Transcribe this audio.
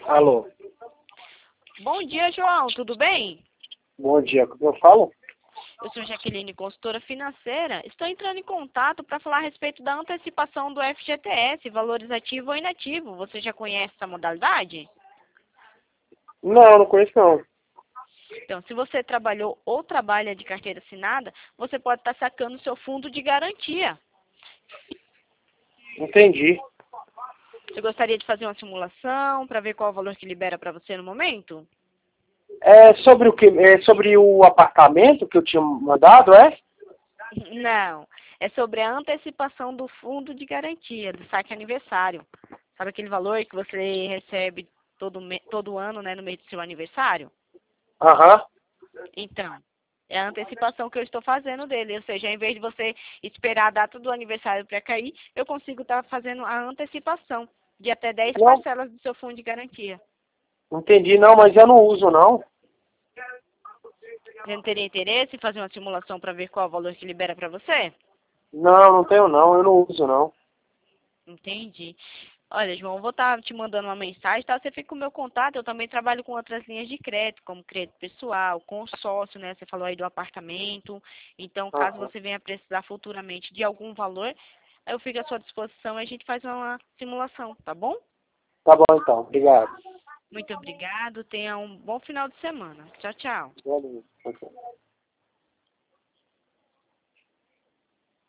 Alô, Bom dia, João. Tudo bem? bom dia. Como eu falo? Eu sou Jaqueline, consultora financeira. Estou entrando em contato para falar a respeito da antecipação do FGTS, valores ativo ou inativo. Você já conhece essa modalidade? Não, não conheço não. Então, se você trabalhou ou trabalha de carteira assinada, você pode estar sacando o seu fundo de garantia. Entendi. Você gostaria de fazer uma simulação para ver qual o valor que libera para você no momento? É sobre o que? É sobre o apartamento que eu tinha mandado, é? Não. É sobre a antecipação do fundo de garantia, do saque aniversário. Sabe aquele valor que você recebe todo ano, né, no mês do seu aniversário? Aham. Então, é a antecipação que eu estou fazendo dele. Ou seja, em vez de você esperar a data do aniversário para cair, eu consigo estar fazendo a antecipação de até 10 Não, parcelas do seu fundo de garantia. entendi. Não, mas eu não uso não. Você não teria interesse em fazer uma simulação para ver qual o valor que libera para você? Não, não tenho não. Eu não uso não. Entendi. Olha, João, eu vou estar te mandando uma mensagem, tá? Você fica com o meu contato. Eu também trabalho com outras linhas de crédito, como crédito pessoal, consórcio, né? Você falou aí do apartamento. Então, caso Aham. você venha precisar futuramente de algum valor, eu fico à sua disposição e a gente faz uma simulação, tá bom? Tá bom então. Obrigado. Muito obrigado. Tenha um bom final de semana. Tchau, tchau. Valeu. Ok.